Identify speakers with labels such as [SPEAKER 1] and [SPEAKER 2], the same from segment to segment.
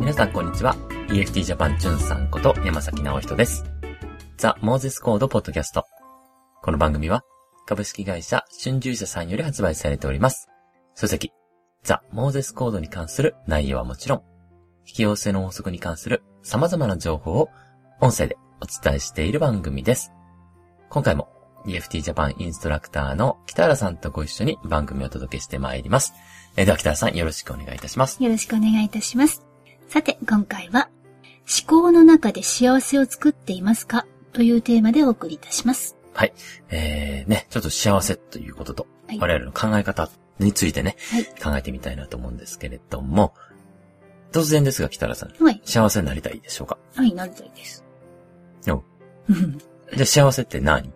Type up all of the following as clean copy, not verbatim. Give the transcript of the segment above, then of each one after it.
[SPEAKER 1] 皆さんこんにちは。EFT ジャパンチュンさんこと山崎直人です。ザ・モーゼスコードポッドキャスト。この番組は株式会社春秋社さんより発売されております。書籍、ザ・モーゼスコードに関する内容はもちろん、引き寄せの法則に関する様々な情報を音声でお伝えしている番組です。今回も EFT ジャパンインストラクターの北原さんとご一緒に番組をお届けしてまいります。では北原さんよろしくお願いいたします。
[SPEAKER 2] よろしくお願いいたします。さて今回は思考の中で幸せを作っていますかというテーマでお送りいたします。
[SPEAKER 1] はい。ちょっと幸せということと、はい、我々の考え方についてね、はい、考えてみたいなと思うんですけれども、突然ですが北原さん、はい、幸せになりたいでしょうか？
[SPEAKER 2] はい、なりたいです。
[SPEAKER 1] じゃあ幸せって何？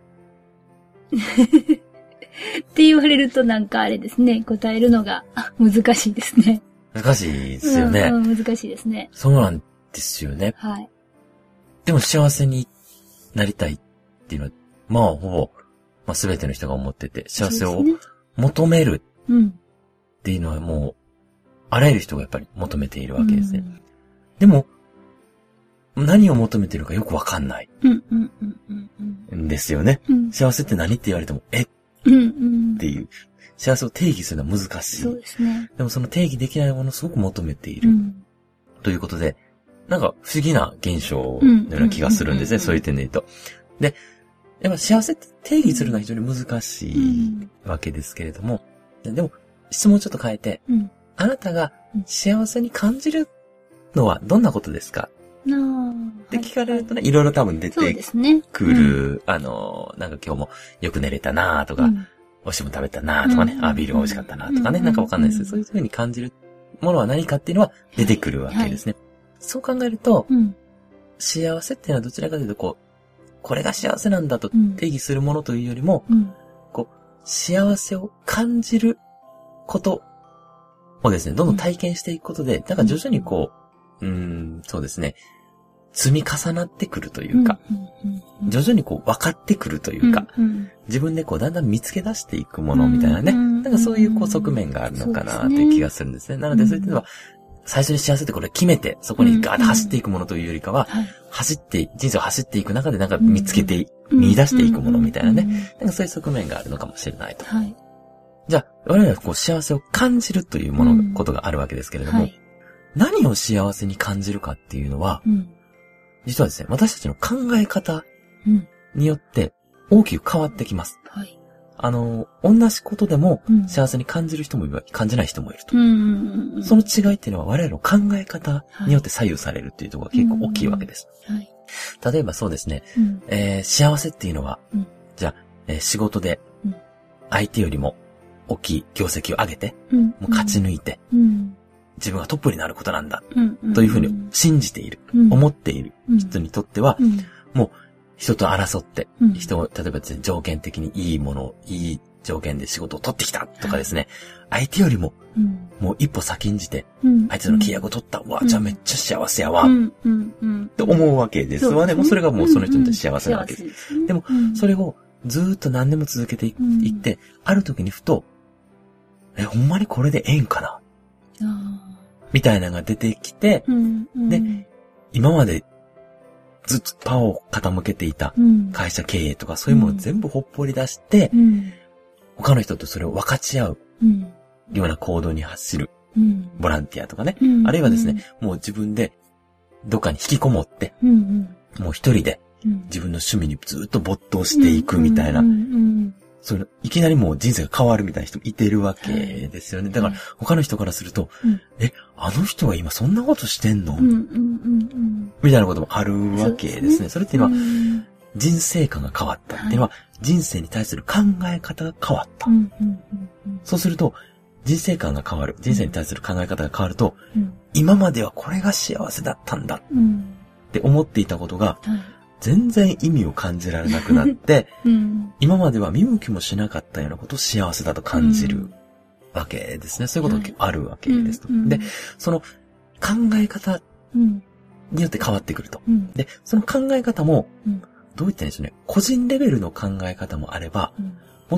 [SPEAKER 2] って言われるとなんかあれですね、答えるのが難しいですね。
[SPEAKER 1] 難しいですよね。
[SPEAKER 2] 難しいですね。
[SPEAKER 1] そうなんですよね。
[SPEAKER 2] はい。
[SPEAKER 1] でも幸せになりたいっていうのは、まあほぼ、全ての人が思ってて、幸せを求めるっていうのはもう、あらゆる人がやっぱり求めているわけですね。でも、何を求めているかよくわかんないんですよね。幸せって何って言われても、っていう。幸せを定義するのは難しい。
[SPEAKER 2] そうですね。
[SPEAKER 1] でもその定義できないものをすごく求めている。ということで、なんか不思議な現象のような気がするんですね。そういう点で言うと。で、やっぱ幸せって定義するのは非常に難しいわけですけれども、でも質問をちょっと変えて、あなたが幸せに感じるのはどんなことですか？って聞かれるとね、いろいろ多分出てくる。なんか今日もよく寝れたなとか、美味しいもの食べたなとかね、ビールが美味しかったなとかね、なんかわかんないですけど、そういう風に感じるものは何かっていうのは出てくるわけですね。そう考えると、幸せっていうのはどちらかというとこれが幸せなんだと定義するものというよりも、幸せを感じることをですね、どんどん体験していくことで、なんか徐々にそうですね、積み重なってくるというか、徐々に分かってくるというか、自分でだんだん見つけ出していくものみたいなね、なんかそういう側面があるのかなという気がするんですね。なのでそういうのは、最初に幸せってこれ決めて、そこにガーッと走っていくものというよりかは、人生を走っていく中でなんか見出していくものみたいなね、なんかそういう側面があるのかもしれないと。じゃあ、我々は幸せを感じるということがあるわけですけれども、何を幸せに感じるかっていうのは、実はですね、私たちの考え方によって大きく変わってきます。同じことでも幸せに感じる人もいる、感じない人もいると。その違いっていうのは我々の考え方によって左右されるっていうところが結構大きいわけです。例えばそうですね、幸せっていうのは、じゃあ、仕事で相手よりも大きい業績を上げて、もう勝ち抜いて、自分がトップになることなんだ、というふうに信じている、思っている人にとっては、もう人と争って、例えば条件的にいいものを、いい条件で仕事を取ってきたとかですね、相手よりも、もう一歩先んじて、相手の契約を取った、じゃあめっちゃ幸せやわ、と思うわけですわね。もうそれがもうその人にとって幸せなわけです。でも、それをずーっと何年も続けていって、ある時にふと、ほんまにこれでええんかなみたいなのが出てきて、で、今までずっとパワーを傾けていた会社経営とかそういうものを全部ほっぽり出して、他の人とそれを分かち合うような行動に走るボランティアとかね、あるいはですね、もう自分でどっかに引きこもって、もう一人で自分の趣味にずっと没頭していくみたいな、いきなりもう人生が変わるみたいな人もいてるわけですよね。だから他の人からすると、あの人は今そんなことしてんのみたいなこともあるわけですね。それっていうのは、人生観が変わったっていうのは、人生に対する考え方が変わった。そうすると、人生観が変わる。人生に対する考え方が変わると、今まではこれが幸せだったんだって思っていたことが、全然意味を感じられなくなって、今までは見向きもしなかったようなことを幸せだと感じるわけですね。そういうことがあるわけですと。で、その考え方によって変わってくると。で、その考え方も、どういったんでしょうね。個人レベルの考え方もあれば、もっとね、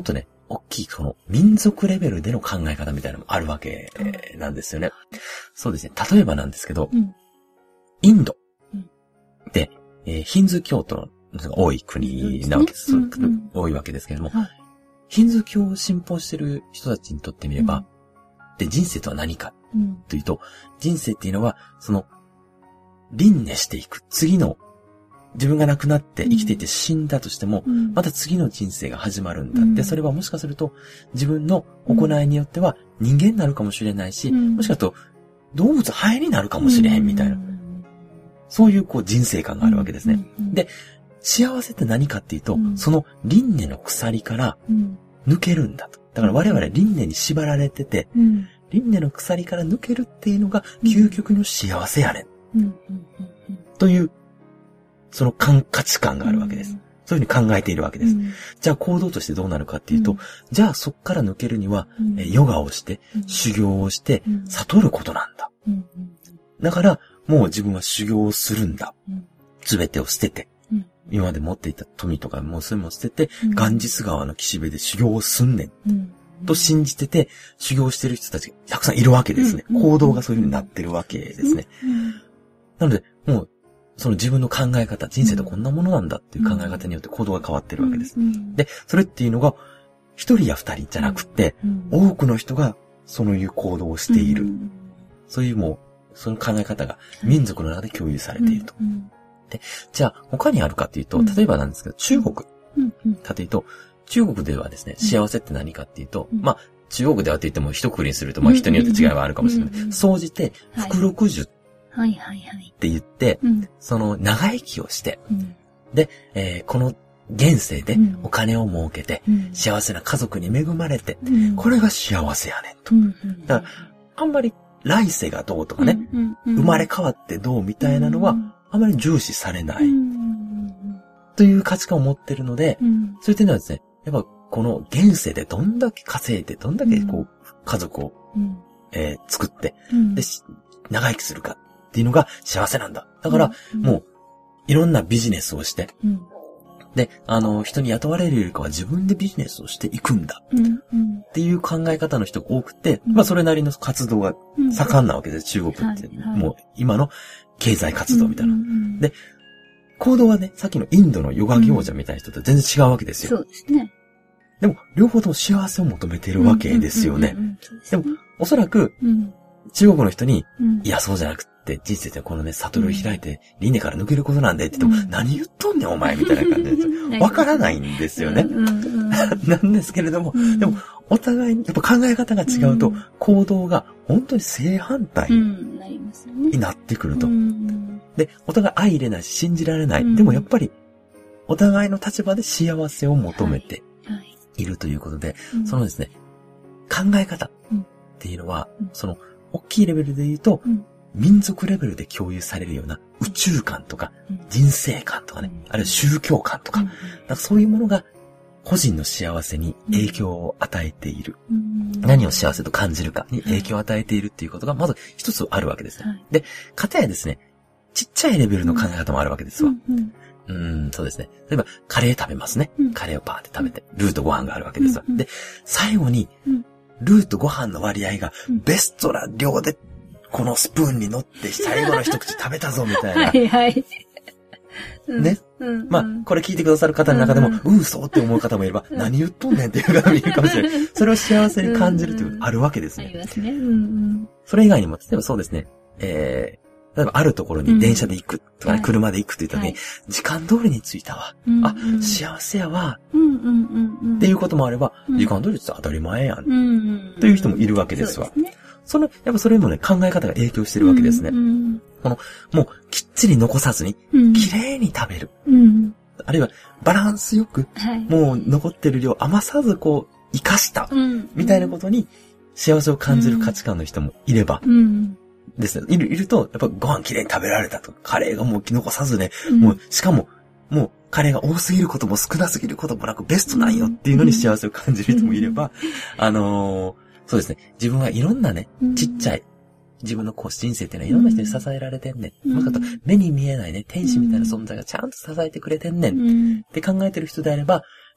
[SPEAKER 1] 大きいその民族レベルでの考え方みたいなのもあるわけなんですよね。そうですね。例えばなんですけど、インドで、ヒンズー教徒の多い国なわけです。多いわけですけれども、ヒンズー教を信奉している人たちにとってみれば、で、人生とは何かというと、人生っていうのは、その、輪廻していく。次の、自分が亡くなって生きていて死んだとしても、また次の人生が始まるんだって、それはもしかすると、自分の行いによっては人間になるかもしれないし、もしかすると、動物ハエになるかもしれへんみたいな。そういうこう人生観があるわけですね。で、幸せって何かっていうと、その輪廻の鎖から抜けるんだと。だから我々輪廻に縛られてて、輪廻の鎖から抜けるっていうのが究極の幸せやねん。という、その価値観があるわけです。そういうふうに考えているわけです。じゃあ行動としてどうなるかっていうと、じゃあそこから抜けるには、ヨガをして、修行をして、悟ることなんだ。だから、もう自分は修行をするんだ。すべてを捨てて、今まで持っていた富とかもうそれも捨てて、ガンジス川の岸辺で修行をすんねん。と信じてて、修行してる人たちがたくさんいるわけですね。行動がそういう風になってるわけですね。なので、もう、その自分の考え方、人生とこんなものなんだっていう考え方によって行動が変わってるわけです。で、それっていうのが、一人や二人じゃなくて、多くの人がそういう行動をしている。そういうもう、その考え方が民族の中で共有されていると。で、じゃあ他にあるかっていうと、例えばなんですけど、中国。かというと、中国ではですね、幸せって何かっていうと、まあ、中国ではって言っても一括りにすると、まあ人によって違いはあるかもしれない。総じて、福禄寿って言って、その長生きをして、で、この現世でお金を儲けて、幸せな家族に恵まれて、これが幸せやねんと。だから、あんまり来世がどうとかね、生まれ変わってどうみたいなのは、あまり重視されない。という価値観を持ってるので、そういう点ではですね、やっぱこの現世でどんだけ稼いで、どんだけこう、家族を、作って、で、長生きするかっていうのが幸せなんだ。だから、もう、いろんなビジネスをして、で、人に雇われるよりかは自分でビジネスをしていくんだ。っていう考え方の人が多くて、まあそれなりの活動が盛んなわけです、中国って。もう今の経済活動みたいな。で、行動はね、さっきのインドのヨガ行者みたいな人と全然違うわけですよ。
[SPEAKER 2] そうですね。
[SPEAKER 1] でも、両方とも幸せを求めているわけですよね。でも、おそらく、中国の人に、いや、そうじゃなくて、人生ってこのね、悟りを開いて、輪廻から抜けることなんでって言っても、何言っとんねんお前みたいな感じですよ。わからないんですよね。なんですけれども、でも、お互いに、やっぱ考え方が違うと、行動が本当に正反対になってくると。で、お互い相入れないし、信じられない。でもやっぱり、お互いの立場で幸せを求めているということで、そのですね、考え方っていうのは、その、大きいレベルで言うと、民族レベルで共有されるような宇宙観とか、人生観とかね、あるいは宗教観とか、そういうものが個人の幸せに影響を与えている。何を幸せと感じるかに影響を与えているっていうことが、まず一つあるわけですね。で、かたやですね、ちっちゃいレベルの考え方もあるわけですわ。そうですね。例えば、カレー食べますね。カレーをパーって食べて、ルーとご飯があるわけですわ。で、最後に、ルーとご飯の割合がベストな量で、このスプーンに乗って最後の一口食べたぞ、みたいな。
[SPEAKER 2] はいはい。
[SPEAKER 1] ね。まあ、これ聞いてくださる方の中でも、そうって思う方もいれば、何言っとんねんっていう方もいるかもしれない。それを幸せに感じるというのがあるわけですね。
[SPEAKER 2] ありますね。
[SPEAKER 1] それ以外にも、例えばそうですね、例えばあるところに電車で行くとかね、車で行くって言った時に、時間通りに着いたわ。あ、幸せやわ。っていうこともあれば、時間通りって当たり前やん。という人もいるわけですわ。やっぱそれもね、考え方が影響してるわけですね。この、もう、きっちり残さずに、綺麗に食べる。あるいは、バランスよく、もう残ってる量余さずこう、生かした。みたいなことに、幸せを感じる価値観の人もいれば、ですね。いると、やっぱご飯きれいに食べられたと。カレーがもう残さずね、もう、しかも、もう、カレーが多すぎることも少なすぎることもなくベストなんよっていうのに幸せを感じる人もいれば、そうですね。自分はいろんなね、ちっちゃい、自分のこう人生っていうのはいろんな人に支えられてんねん。もしかと目に見えないね、天使みたいな存在がちゃんと支えてくれてんねん。って考えてる人であれば、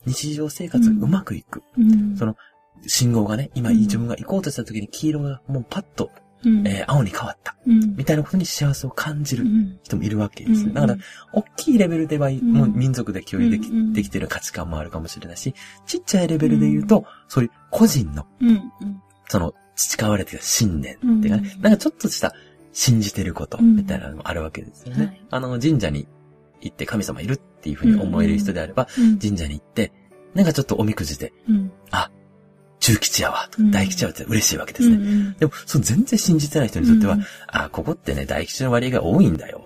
[SPEAKER 1] 日常生活がうまくいく。その、信号がね、今自分が行こうとした時に黄色がもうパッと、青に変わった。みたいなことに幸せを感じる人もいるわけです。だから、大きいレベルでは、もう民族で共有できている価値観もあるかもしれないし、ちっちゃいレベルで言うと、そういう個人の、その、培われている信念っていうかね、なんかちょっとした信じてることみたいなのもあるわけですよね。神社に行って神様いるっていうふうに思える人であれば、神社に行って、なんかちょっとおみくじで、あ、中吉やわ、大吉やわって嬉しいわけですね。でも、全然信じてない人にとっては、あ、ここってね、大吉の割合が多いんだよ。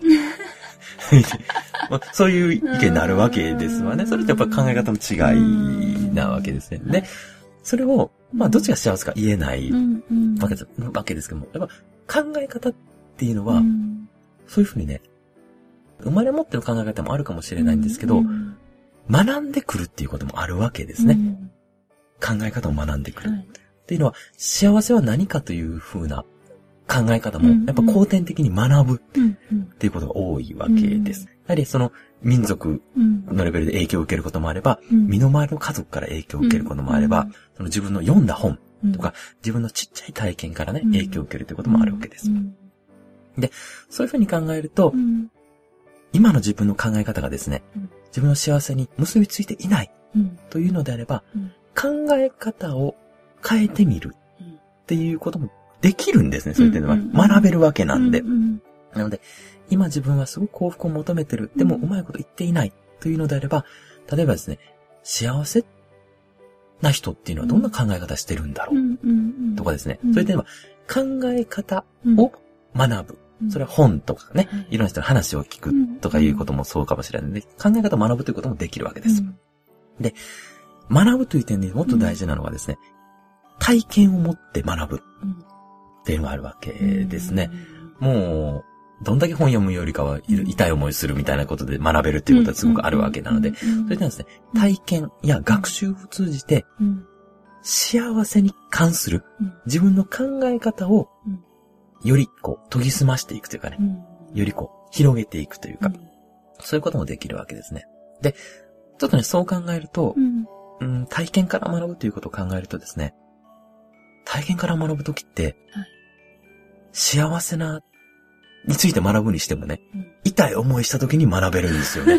[SPEAKER 1] そういう意見になるわけですわね。それってやっぱ考え方の違いなわけですね。で、それを、まあ、どっちが幸せか言えないわけですけども、やっぱ考え方っていうのは、そういうふうにね、生まれ持っての考え方もあるかもしれないんですけど、学んでくるっていうこともあるわけですね。考え方を学んでくる。っていうのは、幸せは何かというふうな考え方も、やっぱ後天的に学ぶっていうことが多いわけです。やはりその民族のレベルで影響を受けることもあれば、身の回りの家族から影響を受けることもあれば、その自分の読んだ本とか、自分のちっちゃい体験からね、影響を受けるということもあるわけです。で、そういうふうに考えると、今の自分の考え方がですね、自分の幸せに結びついていないというのであれば、考え方を変えてみるっていうこともできるんですね、そういうのは。学べるわけなんで。なので、今自分はすごく幸福を求めてる。でもうまいこと言っていないというのであれば、例えばですね、幸せな人っていうのはどんな考え方してるんだろうとかですね。そういう点は考え方を学ぶ。それは本とかね、いろんな人の話を聞くとかいうこともそうかもしれないので、考え方を学ぶということもできるわけです。で、学ぶという点でもっと大事なのはですね、体験を持って学ぶっていうのがあるわけですね。もう、どんだけ本読むよりかは痛い思いするみたいなことで学べるっていうことはすごくあるわけなので、そういったですね、体験や学習を通じて、幸せに関する自分の考え方をより研ぎ澄ましていくというかね、より広げていくというか、そういうこともできるわけですね。で、ちょっとね、そう考えると、体験から学ぶということを考えるとですね、体験から学ぶときって、幸せな、について学ぶにしてもね、痛い思いしたときに学べるんですよね。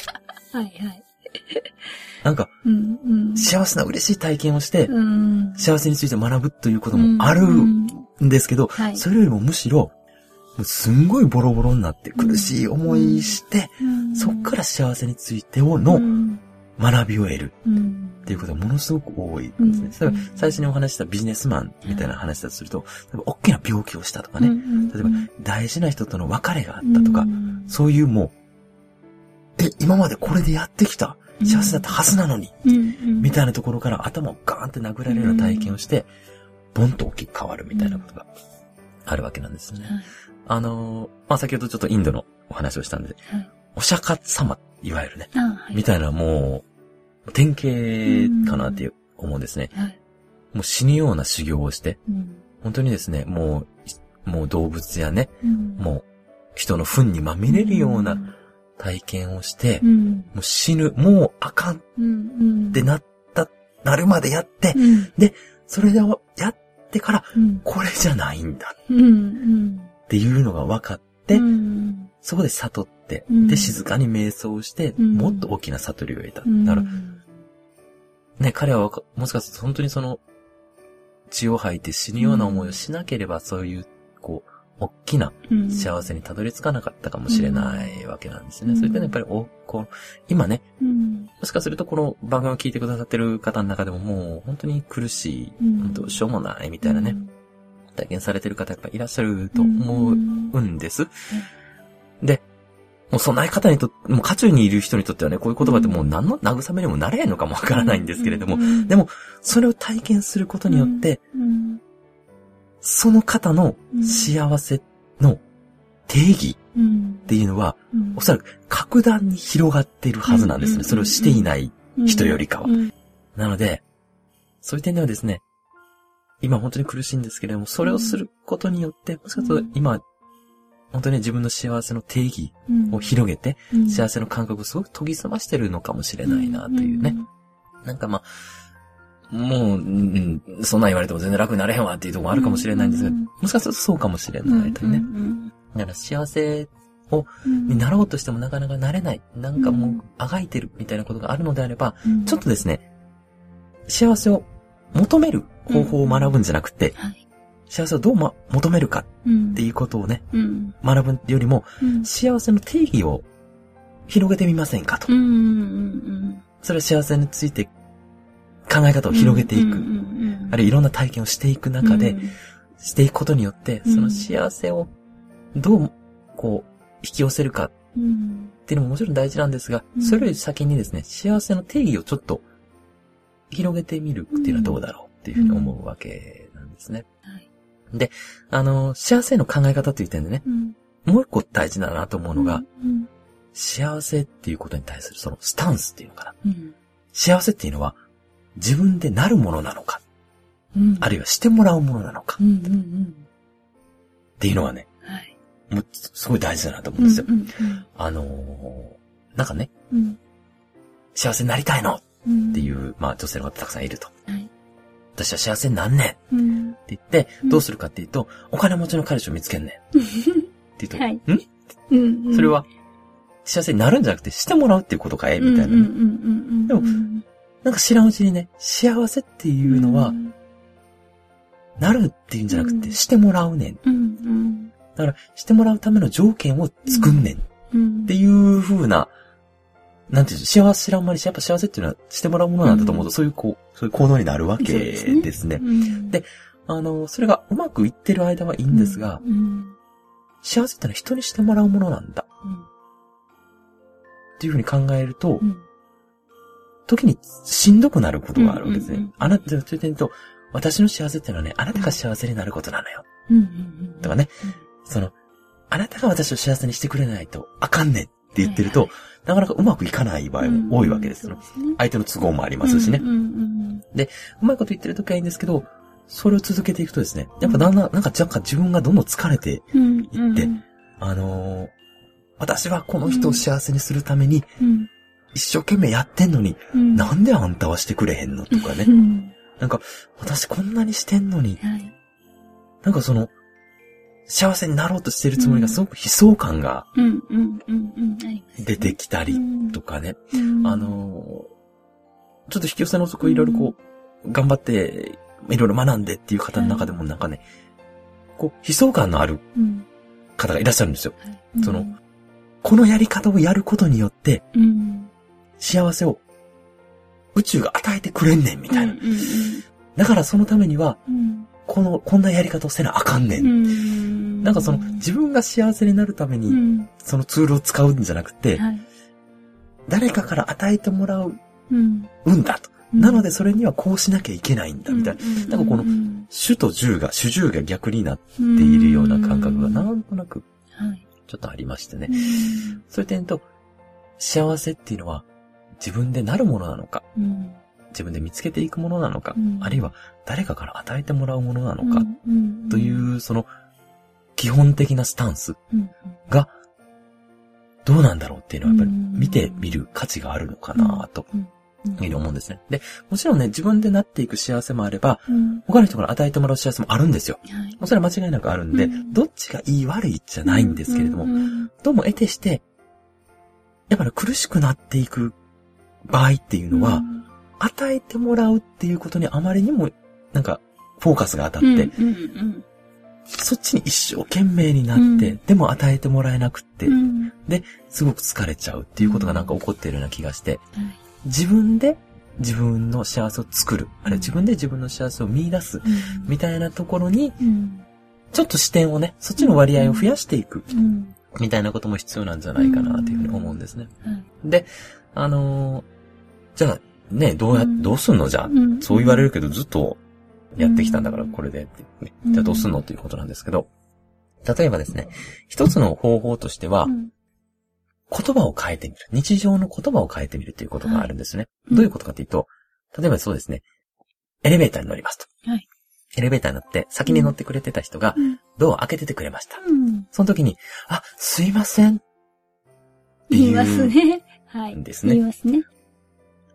[SPEAKER 1] なんか、幸せな嬉しい体験をして、幸せについて学ぶということもあるんですけど、それよりもむしろ、もうすんごいボロボロになって苦しい思いして、そっから幸せについての学びを得るっていうことがものすごく多いんですね。例えば最初にお話したビジネスマンみたいな話だとすると、例えば大きな病気をしたとかね、例えば大事な人との別れがあったとか、そういうもう、今までこれでやってきた幸せだったはずなのに、みたいなところから頭をガーンって殴られるような体験をして、ボンと大きく変わるみたいなことがあるわけなんですね。先ほどちょっとインドのお話をしたんで、お釈迦様、いわゆるね、みたいなもう、典型かなって思うんですね。もう死ぬような修行をして、本当にですね、もう動物やね、もう人の糞にまみれるような体験をして、もう死ぬ、もうあかんってなるまでやって、で、それでやってから、これじゃないんだっていうのが分かって、そこで悟って、で、静かに瞑想して、もっと大きな悟りを得た。だから、ね、彼はもしかすると本当にその、血を吐いて死ぬような思いをしなければ、そういう、大きな幸せにたどり着かなかったかもしれないわけなんですね。それでね、やっぱり、今ね、もしかするとこの番組を聞いてくださってる方の中でももう本当に苦しい、どうしようもないみたいなね、体験されてる方やっぱいらっしゃると思うんです。で、もうそんな方にもう渦中にいる人にとってはね、こういう言葉ってもう何の慰めにもなれへんのかもわからないんですけれども、でも、それを体験することによって、その方の幸せの定義っていうのは、おそらく格段に広がっているはずなんですね。それをしていない人よりかは。なので、そういう点ではですね、今本当に苦しいんですけれども、それをすることによって、もしかすると今、本当に自分の幸せの定義を広げて、幸せの感覚をすごく研ぎ澄ましてるのかもしれないなというね、 なんかまあ、もう、そんなん言われても全然楽になれへんわっていうところもあるかもしれないんですけど、もしかするとそうかもしれないというね。だから幸せになろうとしてもなかなかなれない。なんかもう、あがいてるみたいなことがあるのであれば、ちょっとですね、幸せを求める方法を学ぶんじゃなくて、幸せをどう求めるかっていうことをね、学ぶよりも、幸せの定義を広げてみませんかと。それは幸せについて考え方を広げていく。あるいはいろんな体験をしていく中で、していくことによって、その幸せをどう、こう、引き寄せるかっていうのももちろん大事なんですが、それより先にですね、幸せの定義をちょっと広げてみるっていうのはどうだろうっていうふうに思うわけなんですね。で、幸せの考え方という点でね、もう一個大事だなと思うのが、幸せっていうことに対するそのスタンスっていうのかな。幸せっていうのは自分でなるものなのか、あるいはしてもらうものなのか、っていうのはね、もうすごい大事だなと思うんですよ。なんかね、幸せになりたいのっていう、まあ女性の方たくさんいると。私は幸せになんねんって言って、どうするかっていうと、お金持ちの彼氏を見つけんねんって言うと、それは幸せになるんじゃなくてしてもらうっていうことかいみたいな。でも、なんか知らんうちにね、幸せっていうのは、なるっていうんじゃなくてしてもらうねん。だから、してもらうための条件を作んねん。っていう風な、なんていう幸せ知らんまりし、やっぱ幸せっていうのはしてもらうものなんだと思うと、そういう行動になるわけですね。で、それがうまくいってる間はいいんですが、幸せってのは人にしてもらうものなんだ。っていう風に考えると、時にしんどくなることがあるわけですね。という点と、私の幸せっていうのはね、あなたが幸せになることなのよ。とかね、あなたが私を幸せにしてくれないとあかんねんって言ってると、なかなかうまくいかない場合も多いわけです。相手の都合もありますしね。で、うまいこと言ってるときはいいんですけど、それを続けていくとですね、やっぱだんだん、なんか若干自分がどんどん疲れていって、私はこの人を幸せにするために、一生懸命やってんのに、なんであんたはしてくれへんのとかね。なんか、私こんなにしてんのに、なんか幸せになろうとしてるつもりがすごく悲壮感が出てきたりとかね。ちょっと引き寄せのいろいろこう、頑張って、いろいろ学んでっていう方の中でもなんかね、こう、悲壮感のある方がいらっしゃるんですよ。このやり方をやることによって、幸せを宇宙が与えてくれんねんみたいな。だからそのためには、こんなやり方をせなあかんねん。なんか自分が幸せになるために、そのツールを使うんじゃなくて、誰かから与えてもらうんだと。なのでそれにはこうしなきゃいけないんだ、みたいな。なんか主従が逆になっているような感覚がなんとなく、ちょっとありましてね。そういう点と、幸せっていうのは自分でなるものなのか、自分で見つけていくものなのか、あるいは誰かから与えてもらうものなのか、という基本的なスタンスがどうなんだろうっていうのはやっぱり見てみる価値があるのかなというふうに思うんですね。で、もちろんね、自分でなっていく幸せもあれば、他の人から与えてもらう幸せもあるんですよ。それは間違いなくあるんで、どっちがいい悪いじゃないんですけれども、どうも得てして、やっぱり苦しくなっていく場合っていうのは、与えてもらうっていうことにあまりにもなんかフォーカスが当たって、そっちに一生懸命になって、でも与えてもらえなくって、で、すごく疲れちゃうっていうことがなんか起こっているような気がして、自分で自分の幸せを作る、あるいは自分で自分の幸せを見出す、みたいなところに、ちょっと視点をね、そっちの割合を増やしていく、みたいなことも必要なんじゃないかなというふうに思うんですね。で、じゃあ、ね、どうすんのじゃあ、そう言われるけどずっとやってきたんだからこれでって、ね、じゃあどうすんのということなんですけど、例えばですね、一つの方法としては、言葉を変えてみる。日常の言葉を変えてみるということがあるんですね。どういうことかというと、例えばそうですね、エレベーターに乗りますと。エレベーターに乗って先に乗ってくれてた人がドアを開けててくれました。その時に、すいません。
[SPEAKER 2] 言いますね。
[SPEAKER 1] ですね。
[SPEAKER 2] 言いますね。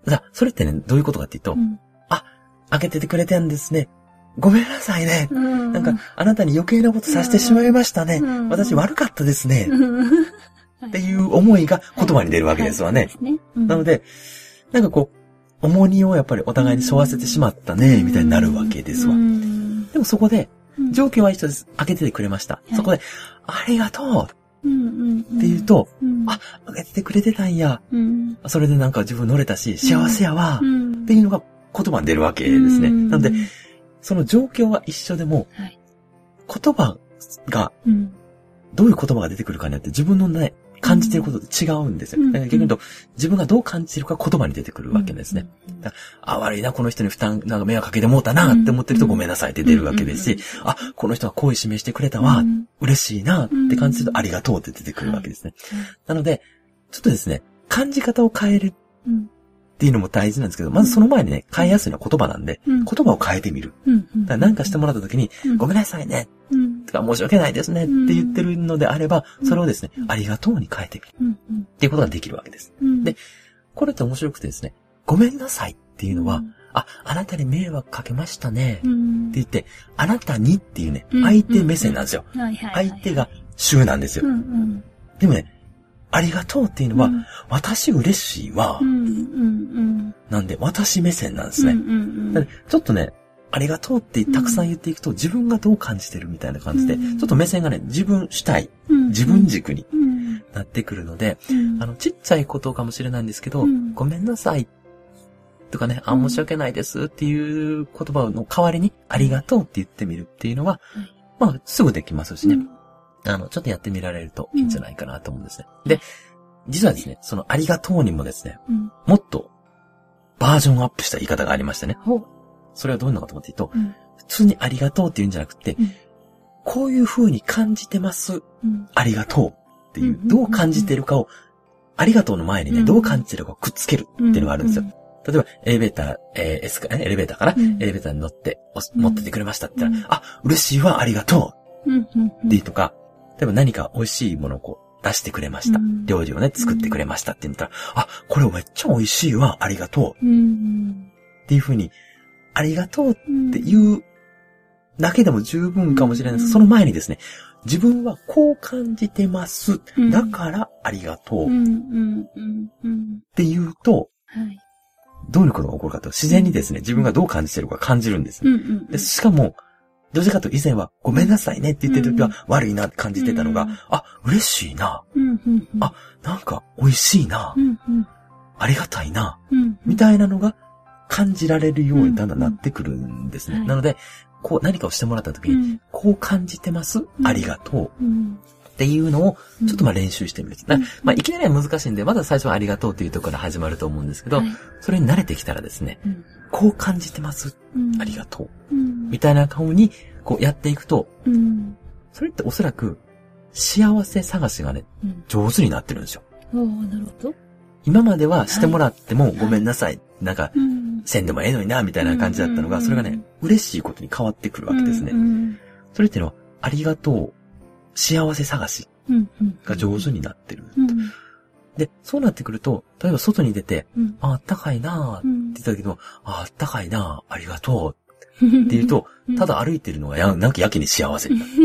[SPEAKER 1] それってね、どういうことかっていうと、開けててくれてるんですね。ごめんなさいね。なんか、あなたに余計なことさせてしまいましたね。私悪かったですね。っていう思いが言葉に出るわけですわね。なので、なんかこう、重荷をやっぱりお互いに背負わせてしまったね、みたいになるわけですわ。でもそこで、状況は一緒です。開けててくれました。そこで、ありがとうって言うと、開けててくれてたんや。それでなんか自分乗れたし、幸せやわ。っていうのが言葉に出るわけですね。なので、その状況は一緒でも、言葉が、どういう言葉が出てくるかによって自分のね、感じていることって違うんですよ。だから逆に言うと、自分がどう感じているか言葉に出てくるわけですね。悪いな、この人に負担、なんか迷惑かけてもうたなって思ってるとごめんなさいって出るわけですし、この人は好意示してくれたわ、嬉しいなって感じるとありがとうって出てくるわけですね。なので、ちょっとですね、感じ方を変えるっていうのも大事なんですけど、まずその前にね、変えやすいのは言葉なんで、言葉を変えてみる。だから何かしてもらった時に、ごめんなさいね。とか申し訳ないですねって言ってるのであれば、それをですね、ありがとうに変えてみる。っていうことができるわけです。で、これって面白くてですね、ごめんなさいっていうのは、あなたに迷惑かけましたね。って言って、あなたにっていうね、相手目線なんですよ。相手が主なんですよ。でもね、ありがとうっていうのは、私嬉しいわ。なんで、私目線なんですね。ちょっとね、ありがとうってたくさん言っていくと、自分がどう感じてるみたいな感じで、ちょっと目線がね、自分主体、自分軸になってくるので、ちっちゃいことかもしれないんですけど、ごめんなさいとかね、申し訳ないですっていう言葉の代わりに、ありがとうって言ってみるっていうのは、まあ、すぐできますしね。ちょっとやってみられるといいんじゃないかなと思うんですね。で、実はですね、そのありがとうにもですね、もっとバージョンアップした言い方がありましてね。それはどういうのかと思って言うと、普通にありがとうって言うんじゃなくて、こういう風に感じてます。ありがとうっていう、どう感じてるかを、ありがとうの前にね、どう感じてるかをくっつけるっていうのがあるんですよ。例えば、エレベーター、エレベーターかな、エレベーターに乗って、持っててくれましたって言ったら、嬉しいわ、ありがとうっていうとか、例えば何か美味しいものをこう出してくれました。料理をね、作ってくれましたって言ったら、これめっちゃ美味しいわ、ありがとう。っていう風に、ありがとうっていうだけでも十分かもしれないです。その前にですね、自分はこう感じてます。だからありがとう。って言うと、どういうことが起こるかと、自然にですね、自分がどう感じてるか感じるんです。でしかも、どちらかと以前はごめんなさいねって言ってる時は悪いなって感じてたのが、嬉しいな。なんか美味しいな。ありがたいな。みたいなのが感じられるようにだんだんなってくるんですね。なので、こう何かをしてもらった時に、こう感じてます。ありがとう。っていうのを、ちょっと練習してみる。いきなりは難しいんで、まだ最初はありがとうっていうところから始まると思うんですけど、それに慣れてきたらですね、こう感じてます。ありがとう。みたいな顔に、こうやっていくと、それっておそらく、幸せ探しがね、上手になってるんですよ。
[SPEAKER 2] なるほど。
[SPEAKER 1] 今まではしてもらってもごめんなさい。なんか、せんでもええのにな、みたいな感じだったのが、それがね、嬉しいことに変わってくるわけですね。それっていうのは、ありがとう。幸せ探しが上手になってる。で、そうなってくると、例えば外に出て、あったかいなーって言ったけど、あったかいなー、ありがとうって言うと、ただ歩いてるのがなんかやけに幸せになる。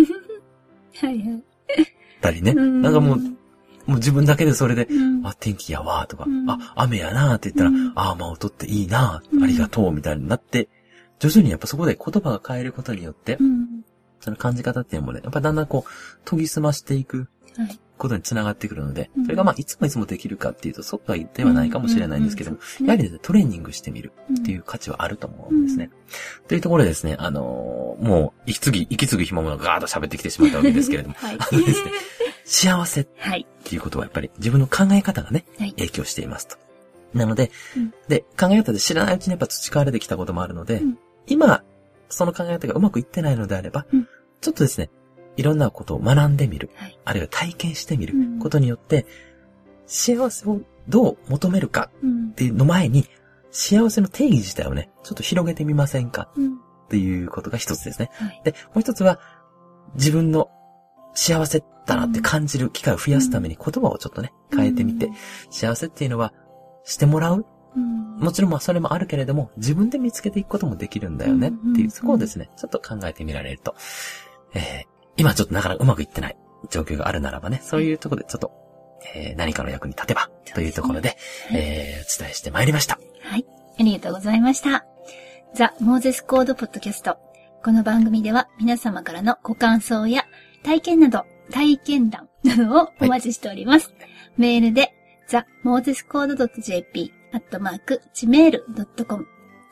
[SPEAKER 1] たりね。なんかもう自分だけでそれで、天気やわーとか、雨やなーって言ったら、間を取っていいなー、ありがとうみたいになって、徐々にやっぱそこで言葉が変えることによって、その感じ方っていうのもね、やっぱだんだんこう、研ぎ澄ましていくことにつながってくるので、それがいつもできるかっていうと、そうは言ってはないかもしれないんですけども、やはりですね、トレーニングしてみるっていう価値はあると思うんですね。というところでですね、もう、息継ぎ暇もガーッと喋ってきてしまったわけですけれども、ですね、幸せっていうことはやっぱり自分の考え方がね、影響していますと。なので、で、考え方で知らないうちにやっぱ培われてきたこともあるので、今、その考え方がうまくいってないのであれば、ちょっとですね、いろんなことを学んでみる、あるいは体験してみることによって、幸せをどう求めるかっていうの前に、幸せの定義自体をね、ちょっと広げてみませんかっていうことが一つですね。で、もう一つは、自分の幸せだなって感じる機会を増やすために言葉をちょっとね、変えてみて、幸せっていうのは、してもらうもちろんそれもあるけれども、自分で見つけていくこともできるんだよねっていう、そこをですね、ちょっと考えてみられると、今ちょっとなかなかうまくいってない状況があるならばね、そういうところでちょっと、何かの役に立てばというところで、お伝えしてまいりました。
[SPEAKER 2] はい。ありがとうございました。ザ・モーゼスコードポッドキャスト。この番組では皆様からのご感想や体験談などをお待ちしております。メールで、themosescode.jp@gmail.com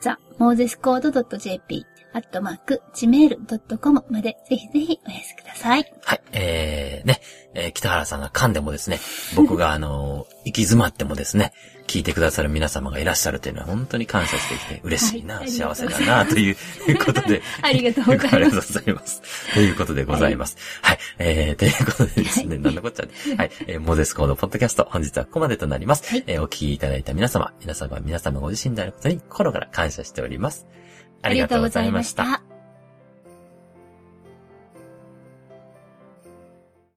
[SPEAKER 2] themosescode.jp@gmail.com までぜひぜひお寄せください。
[SPEAKER 1] はい。北原さんが噛んでもですね、僕が行き詰まってもですね、聞いてくださる皆様がいらっしゃるというのは本当に感謝していて嬉しいな、幸せだな、ということで。
[SPEAKER 2] ありがとうございます。
[SPEAKER 1] ありがとうございます。ということでございます。はい。ということでですね、なんのこっちゃね。はい。モーゼスコードポッドキャスト、本日はここまでとなります。お聞きいただいた皆様ご自身であることに心から感謝しております。ありがとうございました。